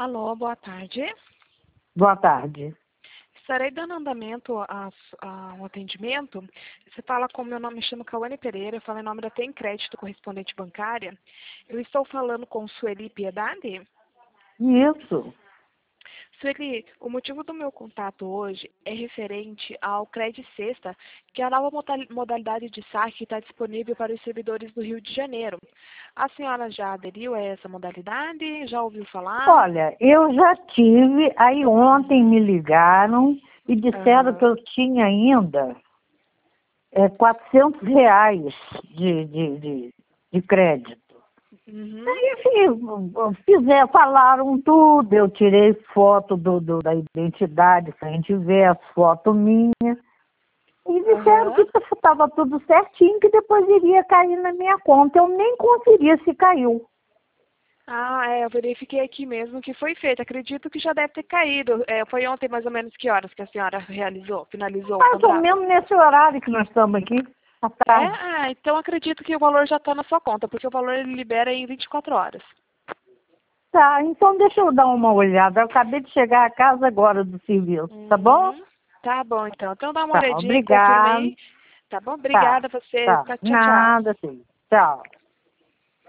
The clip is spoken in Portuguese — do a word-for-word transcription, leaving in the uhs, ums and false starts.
Alô, boa tarde. Boa tarde. Estarei dando andamento a, a um atendimento. Você fala com meu nome, me chamo Cauane Pereira, eu falo em nome da Tem Crédito Correspondente Bancária. Eu estou falando com Sueli Piedade? Isso. Sueli, o motivo do meu contato hoje é referente ao Cred Sexta, que é a nova modalidade de saque que está disponível para os servidores do Rio de Janeiro. A senhora já aderiu a essa modalidade? Já ouviu falar? Olha, eu já tive, aí ontem me ligaram e disseram Uhum. que eu tinha ainda é, quatrocentos reais de, de, de, de crédito. Uhum. Aí, enfim, fizer, falaram tudo, eu tirei foto do, do, da identidade, se a gente vê as fotos minhas, e disseram que Uhum. estava tudo certinho, que depois iria cair na minha conta. Eu nem conferi se caiu. Ah, é, eu verifiquei aqui mesmo que foi feito. Acredito que já deve ter caído. É, foi ontem mais ou menos que horas que a senhora realizou, finalizou o Mais ou contrato? menos nesse horário que nós estamos aqui, à É? tarde. Ah, então acredito que o valor já está na sua conta, porque o valor ele libera em vinte e quatro horas. Tá, então deixa eu dar uma olhada. Eu acabei de chegar à casa agora do serviço, tá bom? Uhum. Tá bom, então. Então dá uma Tá, olhadinha, confirma obrigado. aí. Tá bom? Tá, Obrigada a você. tá. Tchau, tchau. Nada, sim. Tchau.